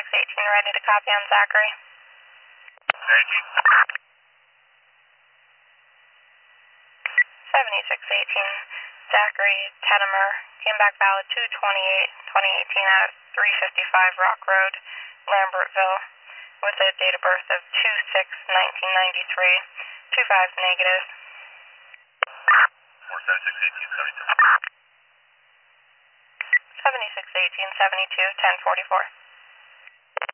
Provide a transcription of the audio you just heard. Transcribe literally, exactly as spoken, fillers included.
seventy-six eighteen, ready to copy on Zachary. eighteen. seventy-six eighteen, Zachary Tedimer, came back valid two twenty-eight twenty eighteen at three fifty-five Rock Road, Lambertville, with a date of birth of two six nineteen ninety-three, two five negative. four seventy-six eighteen seventy-two. seventy-six eighteen seventy-two, ten forty-four.